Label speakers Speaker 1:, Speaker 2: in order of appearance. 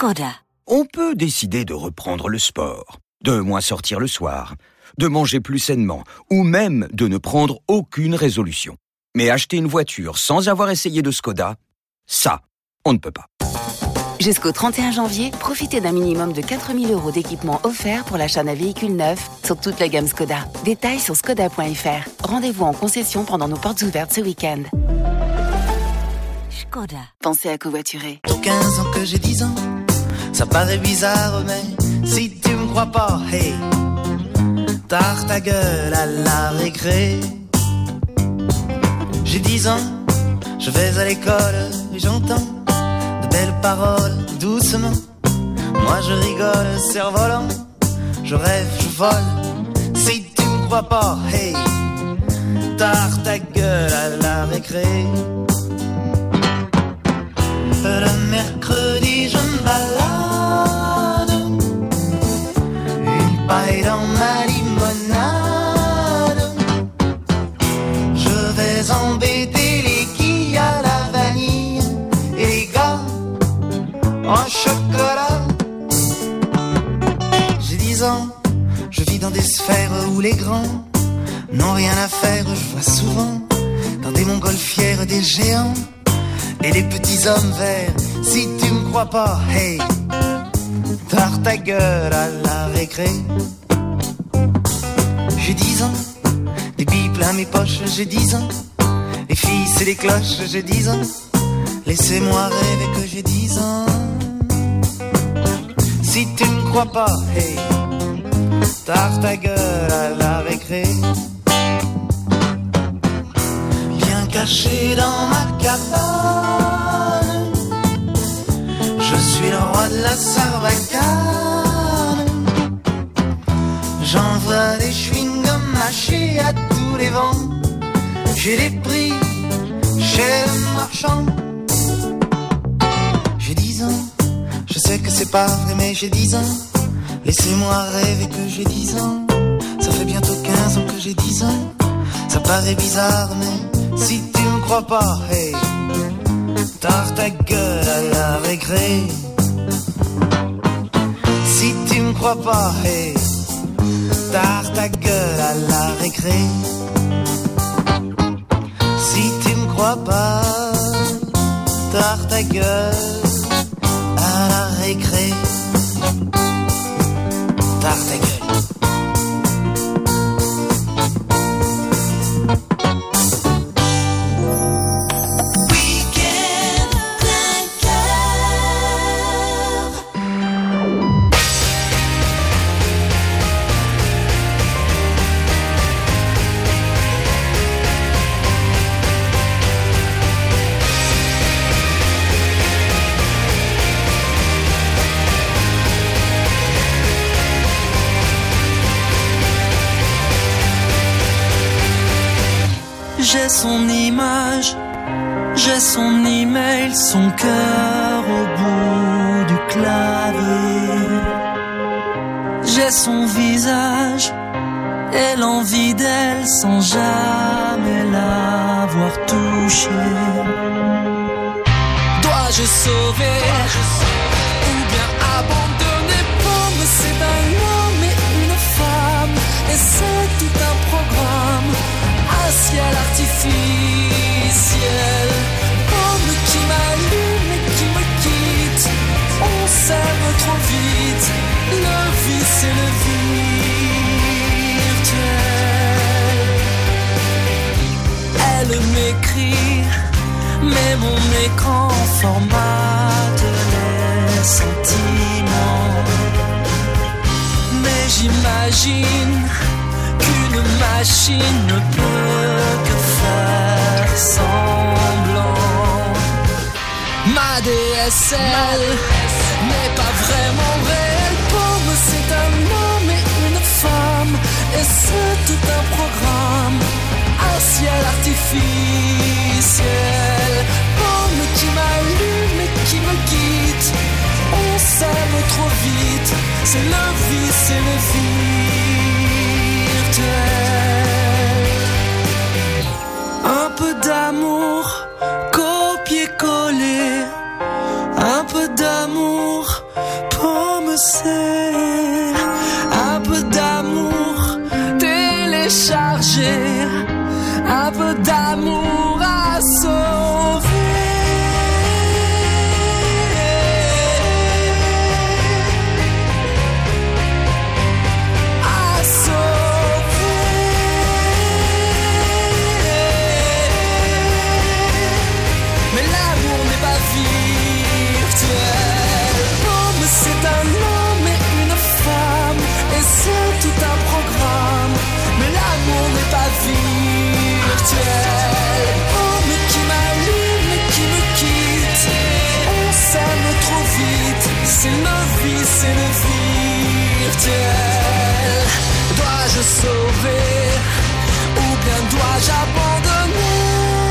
Speaker 1: Škoda.
Speaker 2: On peut décider de reprendre le sport, de moins sortir le soir, de manger plus sainement, ou même de ne prendre aucune résolution. Mais acheter une voiture sans avoir essayé de Škoda, ça, on ne peut pas.
Speaker 3: Jusqu'au 31 janvier, profitez d'un minimum de 4 000 € d'équipement offert pour l'achat d'un véhicule neuf sur toute la gamme Škoda. Détails sur škoda.fr. Rendez-vous en concession pendant nos portes ouvertes ce week-end.
Speaker 1: Škoda.
Speaker 3: Pensez à covoiturer.
Speaker 4: 15 ans que j'ai 10 ans, ça paraît bizarre, mais si tu me crois pas, hey, tarte ta gueule à la récré. J'ai 10 ans, je vais à l'école et j'entends de belles paroles doucement. Moi je rigole, cerf-volant, je rêve, je vole. Si tu me crois pas, hey, tarte ta gueule à la récré. Le mercredi je me balade, une paille dans ma limonade. Je vais embêter les quilles à la vanille et les gars en chocolat. J'ai 10 ans, je vis dans des sphères où les grands n'ont rien à faire. Je vois souvent dans des montgolfières des géants et des petits hommes verts. Si tu me crois pas, hey, tarte ta gueule à la récré. J'ai 10 ans, des billes plein mes poches, j'ai 10 ans. Les filles c'est des cloches, j'ai 10 ans. Laissez-moi rêver que j'ai 10 ans. Si tu me crois pas, hey, tarte ta gueule à la récré. Bien caché dans ma cabane, je suis le roi de la sarbacane. J'envoie des chewing-gums mâchés à tous les vents. J'ai des prix chez le marchand. J'ai 10 ans, je sais que c'est pas vrai mais j'ai 10 ans. Laissez-moi rêver que j'ai 10 ans. Ça fait bientôt 15 ans que j'ai 10 ans. Ça paraît bizarre mais si tu me crois pas, hey, tarte ta gueule à la récré. Si tu me crois pas, hey, tarte ta gueule à la récré. Si tu me crois pas, tarte ta gueule à la récré. Tarte ta gueule.
Speaker 5: J'ai son image, j'ai son email, son cœur au bout du clavier. J'ai son visage et l'envie d'elle sans jamais l'avoir touchée. Dois-je sauver ou bien abandonner? Pour moi c'est un homme et une femme et c'est tout un programme. Un ciel artificiel, homme qui m'allume et qui me quitte. On s'aime trop vite, le vice et le virtuel. Elle m'écrit, mais mon écran formate les sentiments. Mais j'imagine qu'une machine ne peut que faire semblant. Ma DSL n'est pas vraiment réelle. Pour moi c'est un homme et une femme et c'est tout un programme. Un ciel artificiel, homme qui m'allume et qui me quitte. On s'aime trop vite, c'est le vice et le virtuel. Un peu d'amour, copier-coller. Un peu d'amour, Pomme, c'est un peu d'amour téléchargé, un peu d'amour à sauver. À sauver. Mais l'amour n'est pas virtuel. Pomme, c'est un homme et une femme, et c'est tout un programme. Mais l'amour n'est pas virtuel. Homme qui m'allume et qui me quitte, on s'aime trop vite. C'est le virtuel. Dois-je sauver ou bien dois-je